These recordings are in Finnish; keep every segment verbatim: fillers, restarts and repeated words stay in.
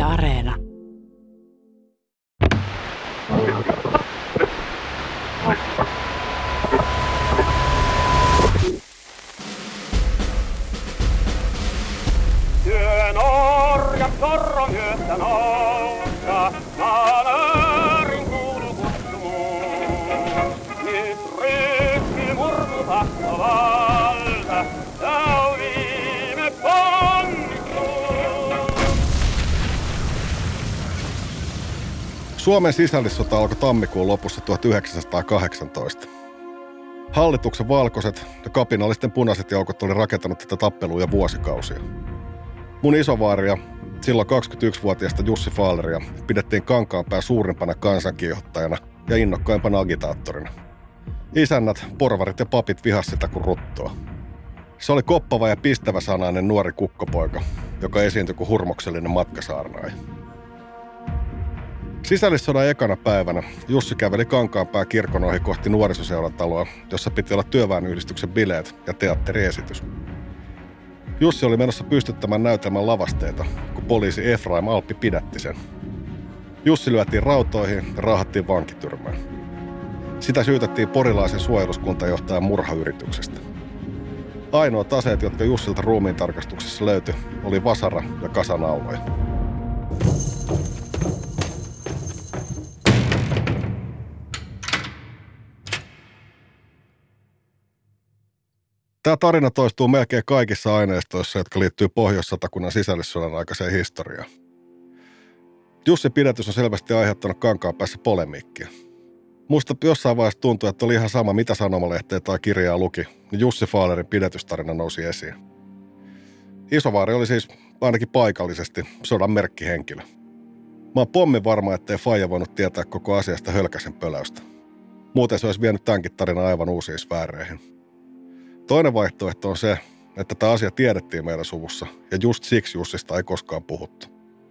Yle Areena. Työn orjat sorron yössä noussa, maalarin kuulu kutsumus. Nyt rykki murmu tahtovalta, ja viime ponnistus. Suomen sisällissota alkoi tammikuun lopussa tuhatyhdeksänsataakahdeksantoista. Hallituksen valkoiset ja kapinallisten punaiset joukot oli rakentanut tätä tappelua jo vuosikausia. Mun isovaari ja silloin kaksikymmentäyksivuotiaista Jussi Fahleria pidettiin Kankaanpään suurimpana kansankiihottajana ja innokkaimpana agitaattorina. Isännät, porvarit ja papit vihasi sitä kuin ruttoa. Se oli koppava ja pistävä sanainen nuori kukkopoika, joka esiintyi kuin hurmoksellinen matkasaarnaaja. Sisällissodan ekana päivänä Jussi käveli Kankaanpään kirkon ohi kohti nuorisoseurantaloa, jossa piti olla työväenyhdistyksen bileet ja teatteriesitys. Jussi oli menossa pystyttämään näytelmän lavasteita, kun poliisi Efraim Alppi pidätti sen. Jussi lyötiin rautoihin ja raahattiin vankityrmään. Sitä syytettiin porilaisen suojeluskuntajohtajan murhayrityksestä. Ainoat aseet, jotka Jussilta ruumiintarkastuksessa löytyi, oli vasara ja kasanauloja. Tämä tarina toistuu melkein kaikissa aineistoissa, jotka liittyy Pohjois-Satakunnan sisällissodan aikaiseen historiaan. Jussin pidätys on selvästi aiheuttanut Kankaanpäässä polemiikkia. Musta jossain vaiheessa tuntui, että oli ihan sama mitä sanomalehteä tai kirjaa luki, niin Jussi Fahlerin pidätystarina nousi esiin. Isovaari oli siis ainakin paikallisesti sodan merkkihenkilö. Mä oon pommin varma, ettei faija voinut tietää koko asiasta hölkäsen pöläystä. Muuten se olisi vienyt tämänkin tarinan aivan uusiin sfääreihin. Toinen vaihtoehto on se, että tämä asia tiedettiin meidän suvussa ja just siksi Jussista ei koskaan puhuttu.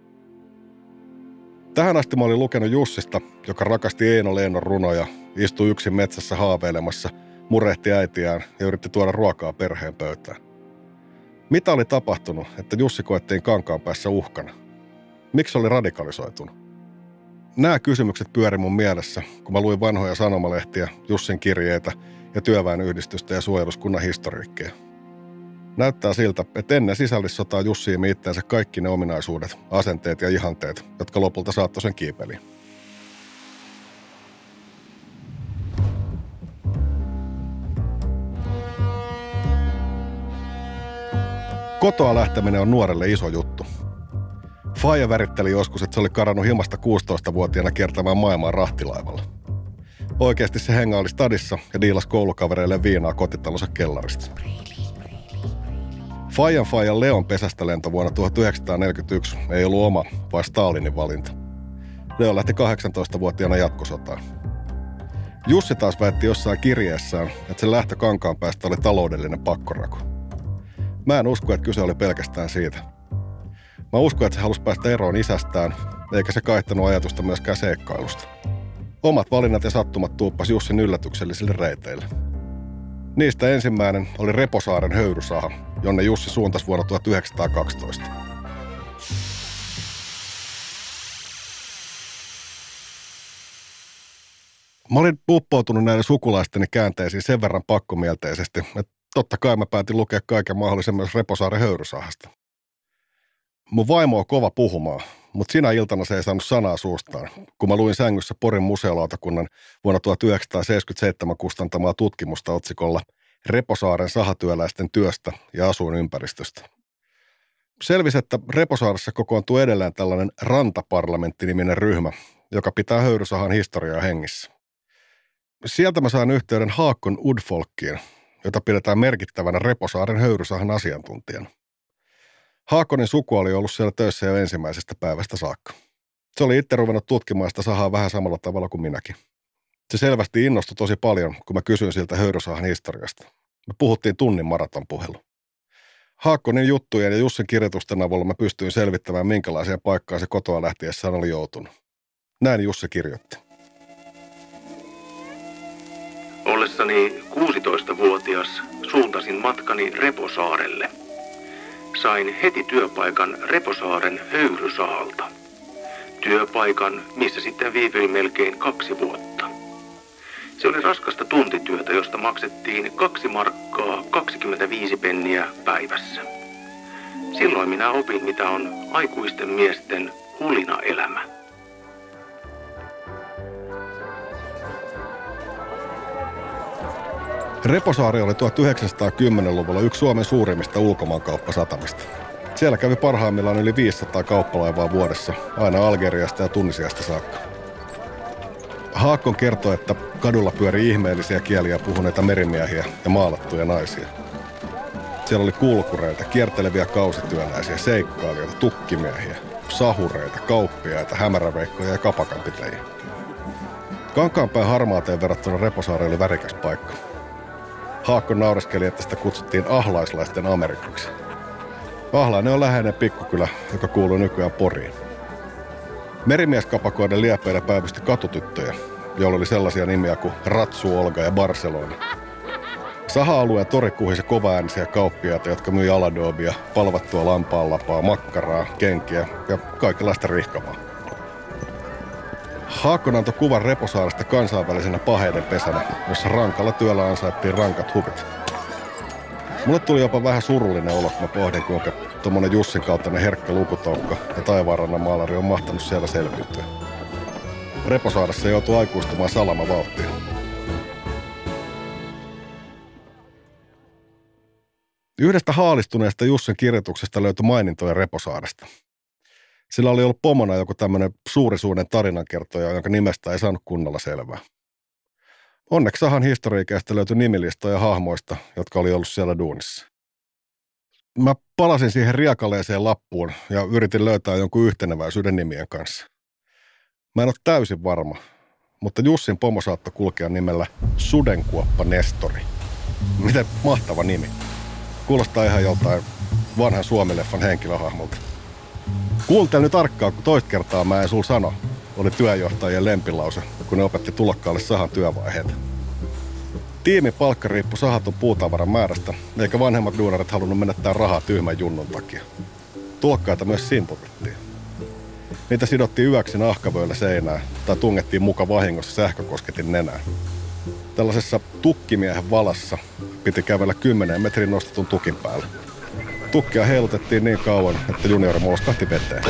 Tähän asti mä olin lukenut Jussista, joka rakasti Eino Leennon runoja, istui yksin metsässä haaveilemassa, murehti äitiään ja yritti tuoda ruokaa perheen pöytään. Mitä oli tapahtunut, että Jussi koettiin Kankaanpäässä uhkana? Miksi oli radikalisoitunut? Nämä kysymykset pyöri mun mielessä, kun mä luin vanhoja sanomalehtiä, Jussin kirjeitä ja työväenyhdistystä ja suojeluskunnan historiikkeja. Näyttää siltä, että ennen sisällissotaa Jussi imi itseensä kaikki ne ominaisuudet, asenteet ja ihanteet, jotka lopulta saattoi sen kiipeliin. Kotoa lähteminen on nuorelle iso juttu. Faija väritteli joskus, että se oli karannut himasta kuusitoistavuotiaana kiertämään maailmaa rahtilaivalla. Oikeasti se hengaili stadissa ja diilasi koulukavereille viinaa kotitalonsa kellarista. Faijan Faijan Leon pesästä lento vuonna tuhatyhdeksänsataaneljäkymmentäyksi ei ollut oma, vaan Stalinin valinta. Leo lähti kahdeksantoistavuotiaana jatkosotaan. Jussi taas väitti jossain kirjeessään, että sen lähtö Kankaanpäästä oli taloudellinen pakkorako. Mä en usko, että kyse oli pelkästään siitä. Mä uskon, että se halusi päästä eroon isästään, eikä se kaihtanut ajatusta myöskään seikkailusta. Omat valinnat ja sattumat tuuppas Jussin yllätyksellisille reiteille. Niistä ensimmäinen oli Reposaaren höyrysaha, jonne Jussi suuntasi vuonna tuhatyhdeksänsataakaksitoista. Mä olin uppoutunut näiden sukulaisteni käänteisiin sen verran pakkomielteisesti, että totta kai mä päätin lukea kaiken mahdollisen myös Reposaaren höyrysahasta. Mun vaimo on kova puhumaan, mutta sinä iltana se ei saanut sanaa suustaan, kun mä luin sängyssä Porin museolautakunnan vuonna tuhatyhdeksänsataaseitsemänkymmentäseitsemän kustantamaa tutkimusta otsikolla Reposaaren sahatyöläisten työstä ja asuinympäristöstä. Selvisi, että Reposaaressa kokoontuu edelleen tällainen rantaparlamentti-niminen ryhmä, joka pitää höyrysahan historiaa hengissä. Sieltä mä sain yhteyden Haakon Udfolkkiin, jota pidetään merkittävänä Reposaaren höyrysahan asiantuntijana. Haakonin suku oli ollut siellä töissä jo ensimmäisestä päivästä saakka. Se oli itse ruvennut tutkimaan sitä sahaa vähän samalla tavalla kuin minäkin. Se selvästi innostui tosi paljon, kun mä kysyin siltä höyrysahan historiasta. Me puhuttiin tunnin maratonpuhelu. Haakkonin juttujen ja Jussin kirjoitusten avulla mä pystyin selvittämään, minkälaiseen paikkaan se kotoa lähtiessään oli joutunut. Näin Jussi kirjoitti. Ollessani kuusitoistavuotias suuntasin matkani Reposaarelle. Sain heti työpaikan Reposaaren höyrysahalta. Työpaikan, missä sitten viipyin melkein kaksi vuotta. Se oli raskasta tuntityötä, josta maksettiin kaksi markkaa kaksikymmentäviisi penniä päivässä. Silloin minä opin, mitä on aikuisten miesten hulina-elämä. Reposaari oli tuhatyhdeksänsataakymmenluvulla yksi Suomen suurimmista ulkomaankauppasatamista. Siellä kävi parhaimmillaan yli viisisataa kauppalaivaa vuodessa, aina Algeriasta ja Tunisiasta saakka. Haakon kertoi, että kadulla pyöri ihmeellisiä kieliä puhuneita merimiehiä ja maalattuja naisia. Siellä oli kulkureita, kierteleviä kausityöläisiä, seikkailijoita, tukkimiehiä, sahureita, kauppiaita, hämäräveikkoja ja kapakanpitäjiä. Kankaanpään harmaateen verrattuna Reposaari oli värikäs paikka. Haakko naureskeli, että sitä kutsuttiin ahlaislaisten Amerikaksi. Ahlainen on läheinen pikkukylä, joka kuuluu nykyään Poriin. Merimieskapakoiden liepeillä päivysti katutyttöjä, joilla oli sellaisia nimiä kuin Ratsu, Olga ja Barcelona. Saha-alueen tori kuhisi kovaäänisiä kauppiaita, jotka myi aladobia, palvattua lampaanlapaa, makkaraa, kenkiä ja kaikenlaista rihkavaa. Haakon antoi kuvan Reposaaresta kansainvälisenä paheiden pesänä, jossa rankalla työllä ansaittiin rankat hupit. Mulle tuli jopa vähän surullinen olo, kun mä pohdin, kuinka tommonen Jussin kaltainen herkkä lukutoukka ja taivaanrannan maalari on mahtanut siellä selviytyä. Reposaaressa joutui aikuistumaan salamavauhtiin. Yhdestä haalistuneesta Jussin kirjoituksesta löytyi mainintoja Reposaaresta. Sillä oli ollut pomona joku tämmöinen suurisuuden tarinankertoja, jonka nimestä ei saanut kunnolla selvää. Onneksi Sahan historiikäistä löytyi nimilistoja hahmoista, jotka oli ollut siellä duunissa. Mä palasin siihen riekaleeseen lappuun ja yritin löytää jonkun yhteneväisyyden nimien kanssa. Mä en ole täysin varma, mutta Jussin pomo saattoi kulkea nimellä Sudenkuoppa Nestori. Miten mahtava nimi. Kuulostaa ihan joltain vanhan Suomi-leffan henkilöhahmolta. Kuuntele nyt tarkkaan, kun toista kertaa mä en sul sano, oli työjohtajien lempilause, kun ne opetti tulokkaalle Sahan työvaiheita. Tiimin palkka riippui sahatun puutavaran määrästä, eikä vanhemmat duunarit halunnut menettää rahaa tyhmän junnun takia. Tulokkaita myös simputettiin. Niitä sidottiin yöksi nahkavöillä seinään tai tungettiin muka vahingossa sähkökosketin nenään. Tällaisessa tukkimiehen valassa piti kävellä kymmenen metrin nostetun tukin päälle. Tukkia heilutettiin niin kauan, että juniori molskahti veteen.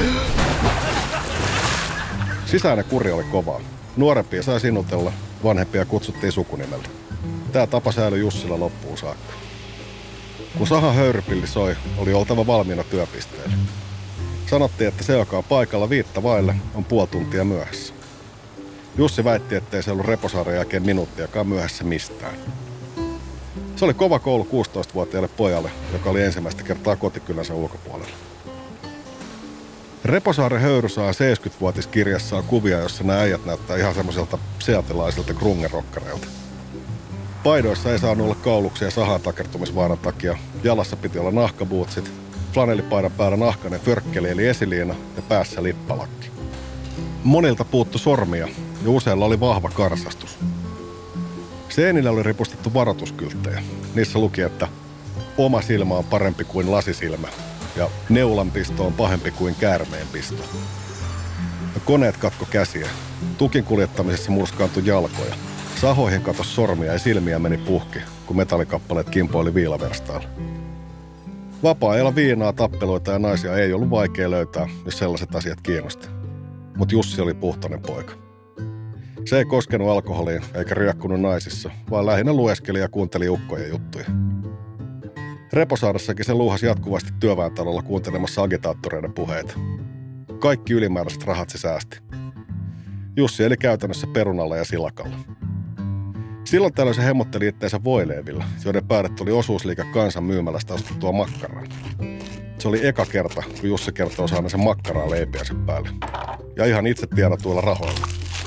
Sisäinen kuri oli kovaa. Nuorempia sai sinutella, vanhempia kutsuttiin sukunimellä. Tää tapa säilyi Jussilla loppuun saakka. Kun Sahan höyrypilli soi, oli oltava valmiina työpisteelle. Sanottiin, että se, joka on paikalla viittä vaille, on puoli tuntia myöhässä. Jussi väitti, ettei se ollut Reposaaren jälkeen minuuttiakaan myöhässä mistään. Se oli kova koulu kuusitoistavuotiaalle pojalle, joka oli ensimmäistä kertaa kotikylänsä ulkopuolella. Reposaaren höyrysahan seitsemänkymmentävuotiskirjassa on kuvia, jossa nämä äijät näyttää ihan semmoiselta seatilaisilta grungerokkareilta. Paidoissa ei saanut olla kauluksia sahan takertumisvaaran takia. Jalassa piti olla nahkabuutsit, flanellipaidan päällä nahkainen förkkeli eli esiliina ja päässä lippalakki. Monilta puuttu sormia ja useilla oli vahva karsastus. Seinille oli ripustettu varoituskylttejä. Niissä luki, että oma silmä on parempi kuin lasisilmä ja neulanpisto on pahempi kuin käärmeenpisto. Ja koneet katko käsiä. Tukin kuljettamisessa murskaantui jalkoja. Sahoihin katos sormia ja silmiä meni puhki, kun metallikappaleet kimpoili viilaverstailla. Vapaa-ajalla viinaa, tappeluita ja naisia ei ollut vaikea löytää, jos sellaiset asiat kiinnosti. Mutta Jussi oli puhtoinen poika. Se ei koskenut alkoholiin eikä ryökkunut naisissa, vaan lähinnä lueskeli ja kuunteli ukkojen juttuja. Reposaaressakin se luuhasi jatkuvasti työväentalolla kuuntelemassa agitaattoreiden puheita. Kaikki ylimääräiset rahat se säästi. Jussi eli käytännössä perunalla ja silakalla. Silloin tällöin se hemmotteli itteensä voileivillä, joiden päädet oli osuusliike kansan myymälästä ostettua makkaraa. Se oli eka kerta, kun Jussi kertoo saaneensa makkaraa leipiänsä päälle. Ja ihan itse tiedatuilla rahoilla.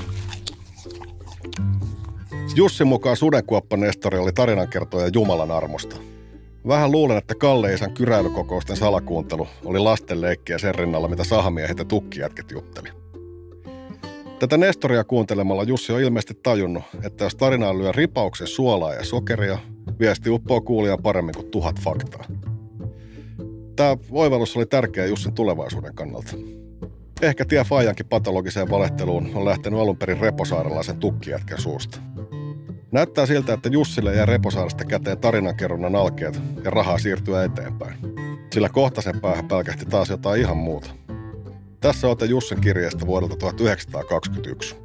Jussin mukaan Sudenkuoppa Nestori oli tarinankertoja Jumalan armosta. Vähän luulen, että Kalle isän kyräilykokousten salakuuntelu oli lasten leikkiä sen rinnalla, mitä sahamiehet ja tukkijätket jutteli. Tätä Nestoria kuuntelemalla Jussi on ilmeisesti tajunnut, että jos tarinaan lyö ripauksen suolaa ja sokeria, viesti uppoo kuulijan paremmin kuin tuhat faktaa. Tämä oivallus oli tärkeä Jussin tulevaisuuden kannalta. Ehkä tie Fajankin patologiseen valehteluun on lähtenyt alun perin reposaarelaisen tukkijätkän suusta. Näyttää siltä, että Jussille jää Reposaaresta käteen tarinankerronnan alkeet ja rahaa siirtyä eteenpäin. Sillä kohta sen päähän pälkähti taas jotain ihan muuta. Tässä ote Jussin kirjeestä vuodelta tuhatyhdeksänsataakaksikymmentäyksi.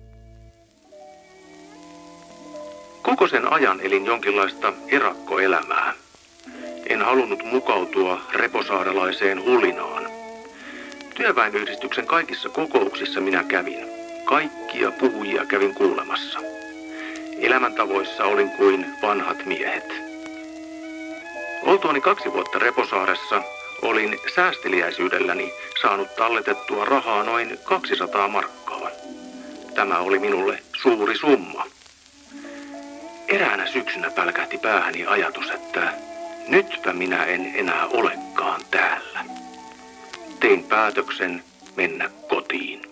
Koko sen ajan elin jonkinlaista erakkoelämää. En halunnut mukautua reposaarelaiseen hulinaan. Työväenyhdistyksen kaikissa kokouksissa minä kävin. Kaikkia puhujia kävin kuulemassa. Elämäntavoissa olin kuin vanhat miehet. Oltuani kaksi vuotta Reposaaressa olin säästeliäisyydelläni saanut talletettua rahaa noin kaksisataa markkaa. Tämä oli minulle suuri summa. Eräänä syksynä pälkähti päähäni ajatus, että nytpä minä en enää olekaan täällä. Tein päätöksen mennä kotiin.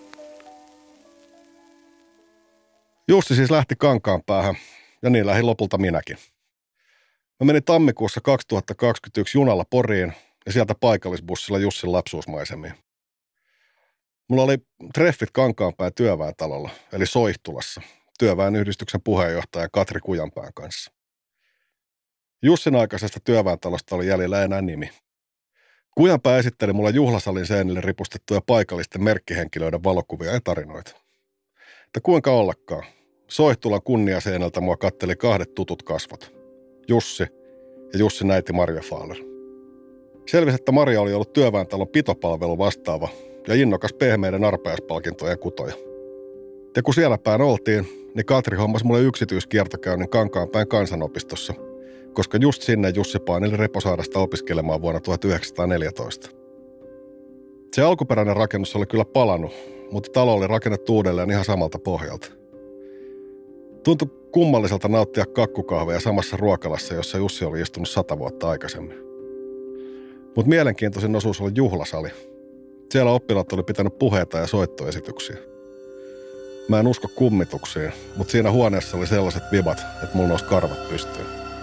Jussi siis lähti Kankaanpäähän, ja niin lähdin lopulta minäkin. Mä menin tammikuussa kaksituhattakaksikymmentäyksi junalla Poriin ja sieltä paikallisbussilla Jussin lapsuusmaisemiin. Mulla oli treffit Kankaanpään työväentalolla, eli Soihtulassa, työväenyhdistyksen puheenjohtaja Katri Kujanpään kanssa. Jussin aikaisesta työväentalosta oli jäljellä enää nimi. Kujanpää esitteli mulle juhlasalin seinille ripustettuja paikallisten merkkihenkilöiden valokuvia ja tarinoita. Että kuinka ollakaan, Soihtulan kunniaseinältä mua katteli kahdet tutut kasvot. Jussi ja Jussin äiti Marja Faaler. Selvisi, että Marja oli ollut työväentalon pitopalvelu vastaava ja innokas pehmeiden arpajaispalkintojen kutoja. Ja kun siellä päin oltiin, niin Katri hommasi mulle yksityiskiertokäynnin Kankaanpään kansanopistossa, koska just sinne Jussi paineli Reposaaresta opiskelemaan vuonna tuhatyhdeksänsataaneljätoista. Se alkuperäinen rakennus oli kyllä palannut, mutta talo oli rakennettu uudelleen ihan samalta pohjalta. Tuntui kummalliselta nauttia kakkukahveja samassa ruokalassa, jossa Jussi oli istunut sata vuotta aikaisemmin. Mutta mielenkiintoisin osuus oli juhlasali. Siellä oppilaat oli pitänyt puheita ja soittoesityksiä. Mä en usko kummituksiin, mutta siinä huoneessa oli sellaiset vibat, että mulla nousi karvat pystyyn.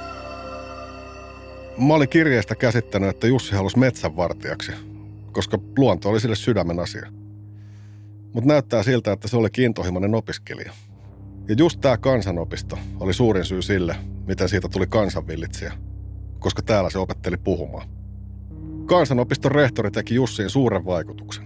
Mä olin kirjeestä käsittänyt, että Jussi halusi metsänvartijaksi, koska luonto oli sille sydämen asia. Mutta näyttää siltä, että se oli intohimoinen opiskelija. Ja just tämä kansanopisto oli suurin syy sille, miten siitä tuli kansanvillitsijä, koska täällä se opetteli puhumaan. Kansanopiston rehtori teki Jussiin suuren vaikutuksen.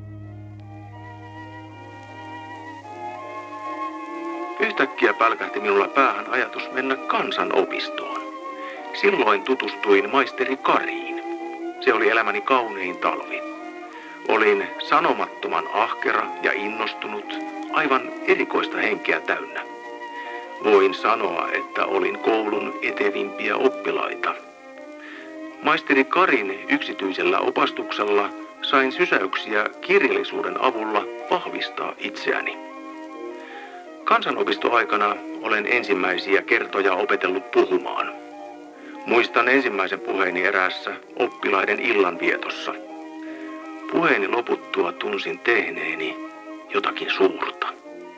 Yhtäkkiä pälkähti minulla päähän ajatus mennä kansanopistoon. Silloin tutustuin maisteri Kariin. Se oli elämäni kaunein talvi. Olin sanomattoman ahkera ja innostunut, aivan erikoista henkeä täynnä. Voin sanoa, että olin koulun etevimpiä oppilaita. Maisteri Karin yksityisellä opastuksella sain sysäyksiä kirjallisuuden avulla vahvistaa itseäni. Kansanopistoaikana olen ensimmäisiä kertoja opetellut puhumaan. Muistan ensimmäisen puheeni eräässä oppilaiden illanvietossa. Puheeni loputtua tunsin tehneeni jotakin suurta.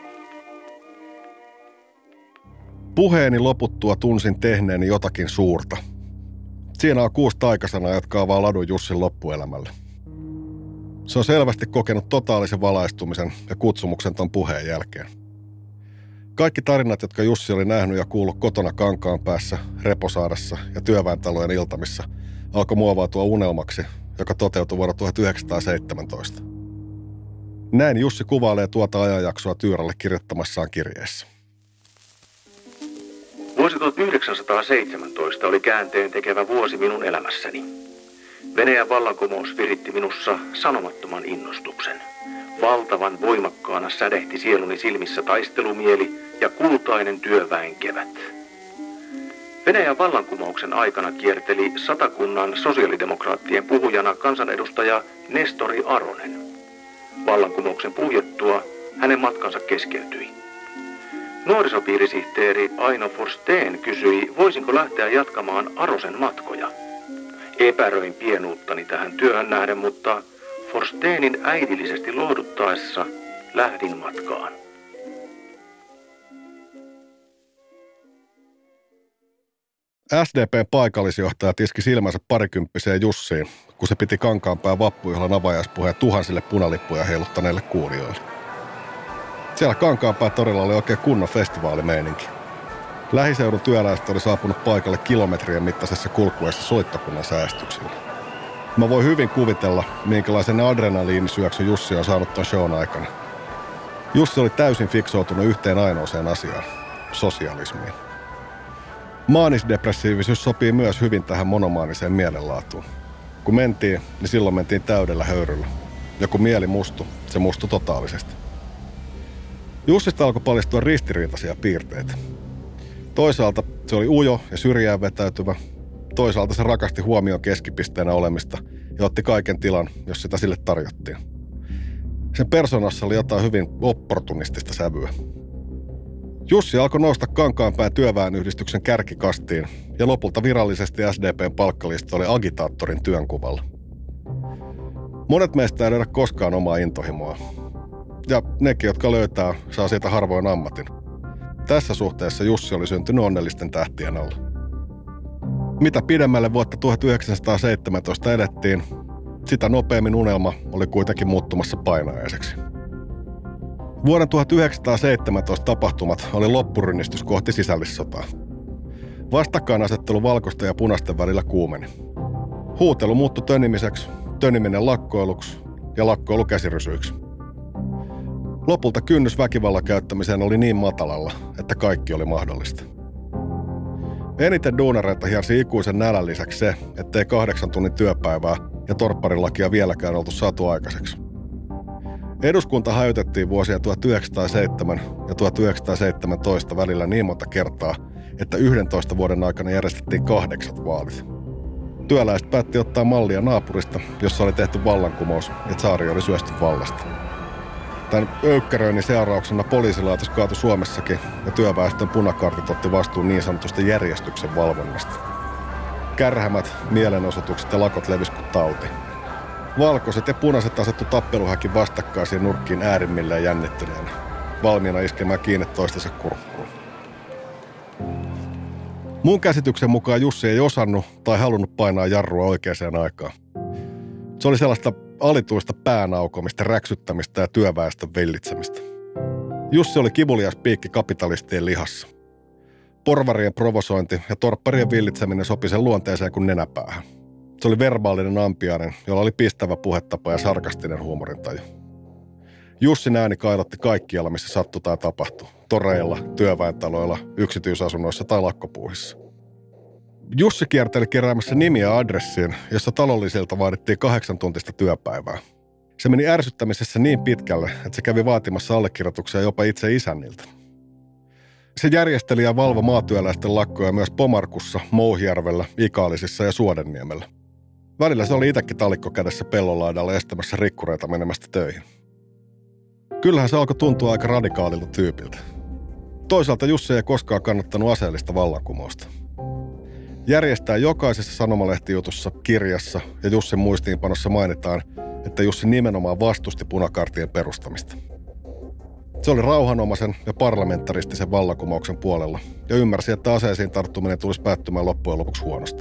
Puheeni loputtua tunsin tehneeni jotakin suurta. Siinä on kuusi taikasanaa, jotka avaa ladun Jussin loppuelämälle. Se on selvästi kokenut totaalisen valaistumisen ja kutsumuksen ton puheen jälkeen. Kaikki tarinat, jotka Jussi oli nähnyt ja kuullut kotona Kankaanpäässä, Reposaaressa ja työväentalojen iltamissa, alkoi muovautua unelmaksi, joka toteutui vuonna tuhatyhdeksänsataaseitsemäntoista. Näin Jussi kuvailee tuota ajanjaksoa Tyyrälle kirjoittamassaan kirjeessä. Vuosi tuhatyhdeksänsataaseitsemäntoista oli käänteen tekevä vuosi minun elämässäni. Venäjän vallankumous viritti minussa sanomattoman innostuksen. Valtavan voimakkaana sädehti sieluni silmissä taistelumieli ja kultainen työväen kevät. Venäjän vallankumouksen aikana kierteli Satakunnan sosiaalidemokraattien puhujana kansanedustaja Nestori Aronen. Vallankumouksen puhjettua hänen matkansa keskeytyi. Nuorisopiirisihteeri Aino Forsteen kysyi, voisinko lähteä jatkamaan Arosen matkoja. Epäröin pienuuttani tähän työhön nähden, mutta Forsteenin äidillisesti lohduttaessa lähdin matkaan. S D P:n paikallisjohtaja tiski silmänsä parikymppiseen Jussiin, kun se piti Kankaanpään vappujuhlan avajaispuheen tuhansille punalippuja heiluttaneille kuulijoille. Siellä Kankaanpään torilla oli oikein kunnon festivaalimeininki. Lähiseudun työläiset oli saapunut paikalle kilometrien mittaisessa kulkueessa soittokunnan säästyksillä. Mä voin hyvin kuvitella, minkälaisen adrenaliinisyöksyn Jussi on saanut ton shown aikana. Jussi oli täysin fiksoutunut yhteen ainoaseen asiaan, sosialismiin. Maanisdepressiivisyys sopii myös hyvin tähän monomaaniseen mielenlaatuun. Kun mentiin, niin silloin mentiin täydellä höyryllä. Ja kun mieli mustui, se mustui totaalisesti. Jussista alkoi paljastua ristiriitaisia piirteitä. Toisaalta se oli ujo ja syrjään vetäytyvä. Toisaalta se rakasti huomion keskipisteenä olemista ja otti kaiken tilan, jos sitä sille tarjottiin. Sen persoonassa oli jotain hyvin opportunistista sävyä. Jussi alkoi nousta Kankaanpään työväenyhdistyksen kärkikastiin ja lopulta virallisesti S D P:n palkkalistoille agitaattorin työnkuvalla. Monet meistä ei löydä koskaan omaa intohimoa. Ja nekin, jotka löytää, saa siitä harvoin ammatin. Tässä suhteessa Jussi oli syntynyt onnellisten tähtien alla. Mitä pidemmälle vuotta tuhatyhdeksänsataaseitsemäntoista edettiin, sitä nopeammin unelma oli kuitenkin muuttumassa painajaiseksi. Vuoden tuhatyhdeksänsataaseitsemäntoista tapahtumat oli loppurynnistys kohti sisällissotaa. Vastakkainasettelu valkoisten ja punaisten välillä kuumeni. Huutelu muuttui tönimiseksi, töniminen lakkoiluksi ja lakkoilu käsirysyiksi. Lopulta kynnys väkivallan käyttämiseen oli niin matalalla, että kaikki oli mahdollista. Eniten duunareita hiersi ikuisen nälän lisäksi se, ettei kahdeksan tunnin työpäivää ja torpparilakia vieläkään oltu saatu aikaiseksi. Eduskunta hajotettiin vuosien tuhatyhdeksänsataaseitsemän ja tuhatyhdeksänsataaseitsemäntoista välillä niin monta kertaa, että yhdentoista vuoden aikana järjestettiin kahdeksat vaalit. Työläiset päätti ottaa mallia naapurista, jossa oli tehty vallankumous ja tsaari oli syösty vallasta. Tämän öykkäröinnin seurauksena poliisilaitos kaatui Suomessakin ja työväestön punakartit otti vastuun niin sanotusta järjestyksen valvonnasta. Kärhämät, mielenosoitukset ja lakot levisi kuin tauti. Valkoiset ja punaiset asettu tappeluhäkin vastakkaisiin nurkkiin äärimmilleen jännittyneenä, valmiina iskemään kiinni toistensa kurkkuun. Mun käsityksen mukaan Jussi ei osannut tai halunnut painaa jarrua oikeaan aikaan. Se oli sellaista alituista päänaukomista, räksyttämistä ja työväestön villitsemistä. Jussi oli kivulias piikki kapitalistien lihassa. Porvarien provosointi ja torpparien villitseminen sopi sen luonteeseen kuin nenäpäähän. Se oli verbaalinen ampiainen, jolla oli pistävä puhetapa ja sarkastinen huumorintaju. Jussin ääni kailotti kaikkialla, missä sattui tai tapahtui. Toreilla, työväentaloilla, yksityisasunnoissa tai lakkopuuhissa. Jussi kierteli keräämässä nimiä adressiin, jossa talollisilta vaadittiin kahdeksan tuntista työpäivää. Se meni ärsyttämisessä niin pitkälle, että se kävi vaatimassa allekirjoituksia jopa itse isänniltä. Se järjesteli ja valvoi maatyöläisten lakkoja myös Pomarkussa, Mouhijärvellä, Ikaalisissa ja Suodenniemellä. Välillä se oli itsekin talikko kädessä pellonlaidalla estämässä rikkureita menemästä töihin. Kyllähän se alkoi tuntua aika radikaalilta tyypiltä. Toisaalta Jussi ei koskaan kannattanut aseellista vallankumousta. Järjestää jokaisessa sanomalehtijutussa, kirjassa ja Jussin muistiinpanossa mainitaan, että Jussi nimenomaan vastusti punakartien perustamista. Se oli rauhanomaisen ja parlamentaristisen vallankumouksen puolella ja ymmärsi, että aseisiin tarttuminen tulisi päättymään loppujen lopuksi huonosti.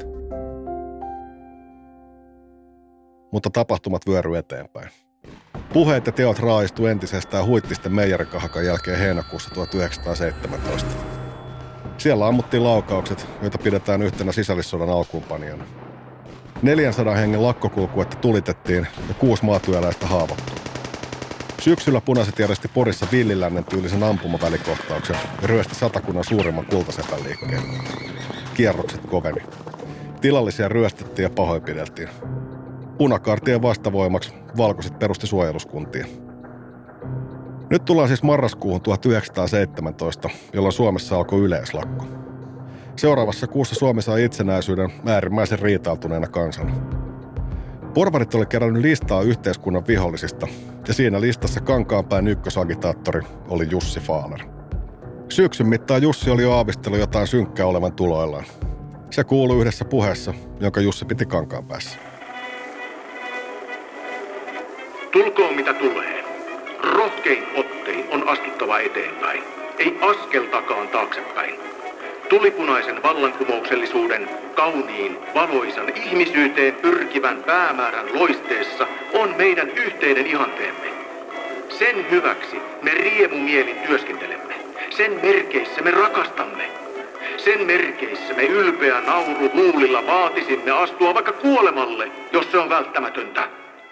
Mutta tapahtumat vyöry eteenpäin. Puheet ja teot raaistu entisestään huittisten meijerikahakan jälkeen heinäkuussa tuhatyhdeksänsataaseitsemäntoista. Siellä ammuttiin laukaukset, joita pidetään yhtenä sisällissodan alkuunpanijana. neljänsadan hengen lakkokulkuetta tulitettiin ja kuusi maatyöläistä haavoittui. Syksyllä punaiset järjesti Porissa Villilännen tyylisen ampumavälikohtauksen ja ryösti Satakunnan suurimman kultasepän liikkeen. Kierrokset koveni. Tilallisia ryöstettiin ja pahoinpideltiin. Punakartien vastavoimaksi valkoiset perusti suojeluskuntia. Nyt tullaan siis marraskuuhun tuhatyhdeksänsataaseitsemäntoista, jolloin Suomessa alkoi yleislakko. Seuraavassa kuussa Suomi sai itsenäisyyden äärimmäisen riitautuneena kansana. Porvarit oli kerännyt listaa yhteiskunnan vihollisista, ja siinä listassa Kankaanpään ykkösagitaattori oli Jussi Fahler. Syksyn mittaan Jussi oli jo aavistellut jotain synkkää olevan tuloillaan. Se kuului yhdessä puheessa, jonka Jussi piti Kankaanpäässä. Tulkoon mitä tulee. Rohkein ottein on astuttava eteenpäin. Ei askeltakaan taaksepäin. Tulipunaisen vallankumouksellisuuden, kauniin, valoisan, ihmisyyteen pyrkivän päämäärän loisteessa on meidän yhteinen ihanteemme. Sen hyväksi me riemumielin työskentelemme. Sen merkeissä me rakastamme. Sen merkeissä me ylpeä nauru huulilla vaatisimme astua vaikka kuolemalle, jos se on välttämätöntä.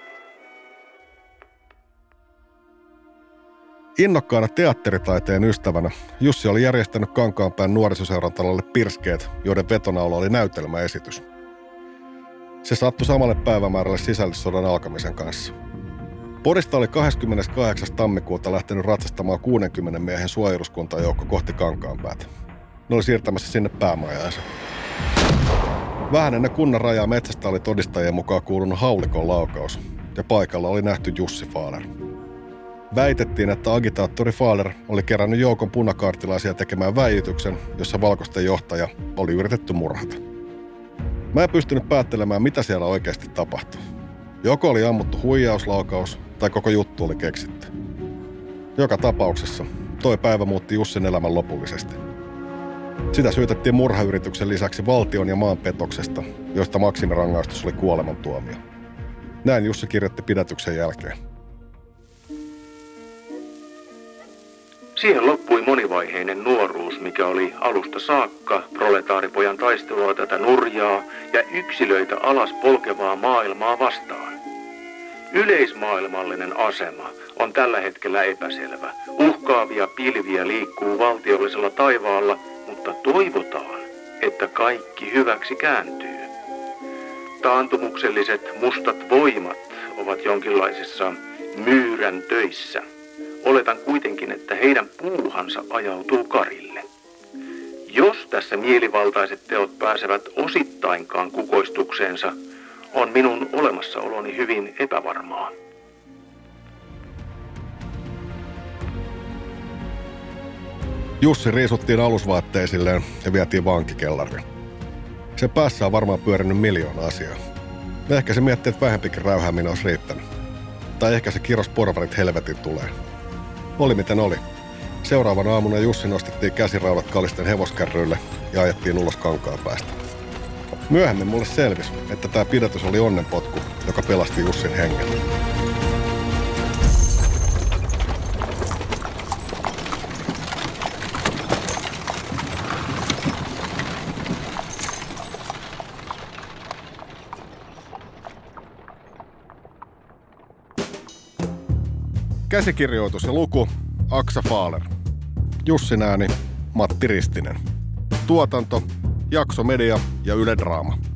Innokkaana teatteritaiteen ystävänä Jussi oli järjestänyt Kankaanpään nuorisoseuran talolle pirskeet, joiden vetonaula oli näytelmäesitys. Se sattui samalle päivämäärälle sisällissodan alkamisen kanssa. Porista oli kahdeskymmeneskahdeksas tammikuuta lähtenyt ratsastamaan kuudenkymmenen miehen suojeluskuntajoukko kohti Kankaanpäätä. Ne oli siirtämässä sinne päämajaansa. Vähän ennen kunnan rajaa metsästä oli todistajien mukaan kuulunut haulikon laukaus, ja paikalla oli nähty Jussi Fahler. Väitettiin, että agitaattori Fahler oli kerännyt joukon punakaartilaisia tekemään väijytyksen, jossa valkoisten johtaja oli yritetty murhata. Mä en pystynyt päättelemään, mitä siellä oikeasti tapahtui. Joko oli ammuttu huijauslaukaus, tai koko juttu oli keksitty. Joka tapauksessa toi päivä muutti Jussin elämän lopullisesti. Sitä syytettiin murhayrityksen lisäksi valtion ja maan petoksesta, josta maksimirangaistus oli kuolemantuomio. Näin Jussi kirjoitti pidätyksen jälkeen. Siihen loppui monivaiheinen nuoruus, mikä oli alusta saakka proletaaripojan taistelua tätä nurjaa ja yksilöitä alas polkevaa maailmaa vastaan. Yleismaailmallinen asema on tällä hetkellä epäselvä. Uhkaavia pilviä liikkuu valtiollisella taivaalla, mutta toivotaan, että kaikki hyväksi kääntyy. Taantumukselliset mustat voimat ovat jonkinlaisessa myyrän töissä. Oletan kuitenkin, että heidän puuhansa ajautuu karille. Jos tässä mielivaltaiset teot pääsevät osittainkaan kukoistukseensa, on minun olemassaoloni hyvin epävarmaa. Jussi riisuttiin alusvaatteisilleen ja vietiin vankikellariin. Sen päässä on varmaan pyörinyt miljoona asiaa. Ehkä se miettii, että vähempikin räyhääminen olisi riittänyt. Tai ehkä se kiros porvarit helvetin tulee. Oli miten oli. Seuraavana aamuna Jussi nostettiin käsiraudat kalisten hevoskärryille ja ajettiin ulos Kankaanpäästä. Myöhemmin mulle selvisi, että tämä pidätys oli onnenpotku, joka pelasti Jussin hengen. Käsikirjoitus ja luku Aksa Fahler. Jussin ääni Matti Ristinen. Tuotanto Jakso Media ja Yle Draama.